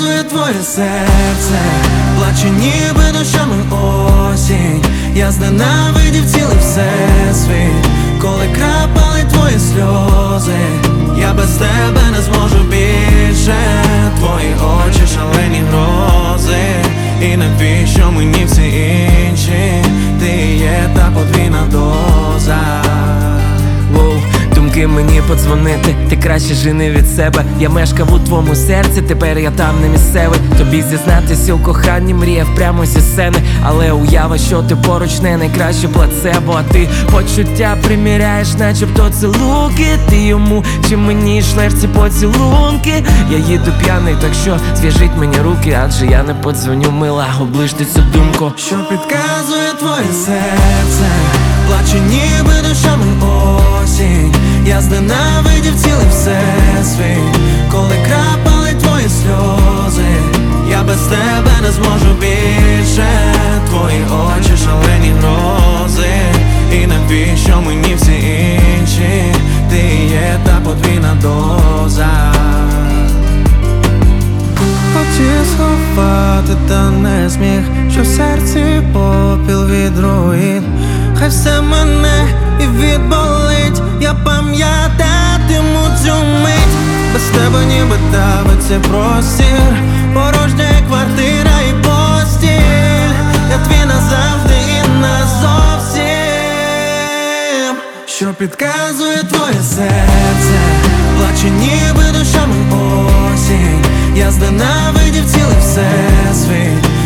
підказує твоє серце, плаче ніби дощами осінь. Я зненавидів цілий всесвіт, коли крапали твої сльози. Я без тебе не зможу більше. Твої очі шалені грози. І навіщо мені всі інші? Ти є та подвійна доза. Думки мені подзвонити, ти краще жени від себе. Я мешкав у твоєму серці, тепер я там не місцевий. Тобі зізнатись у коханні мріяв прямо зі сцени. Але уява, що ти поруч, не найкраще плацебо. А ти почуття приміряєш, начебто цілунки. Ти йому чи мені шлеш ці поцілунки. Я їду п'яний, так що зв'яжіть мені руки, адже я не подзвоню, мила, оближте цю думку. Що підказує твоє серце, плаче ніби дощами осінь. Я зненавидів цілий всесвіт, коли крапали твої сльози. Я без тебе не зможу більше. Твої очі шалені грози. І навіщо мені всі інші? Ти є та подвійна доза. Хотів сховати, та не зміг, що в серці попіл від руїн. Хай все мене і відболить, я пам'ятатиму цю мить. Без тебе ніби давиться простір, порожня квартира і постіль. Я твій назавжди і назовсім. Що підказує твоє серце, плаче ніби дощами осінь. Я зненавидів цілий всесвіт,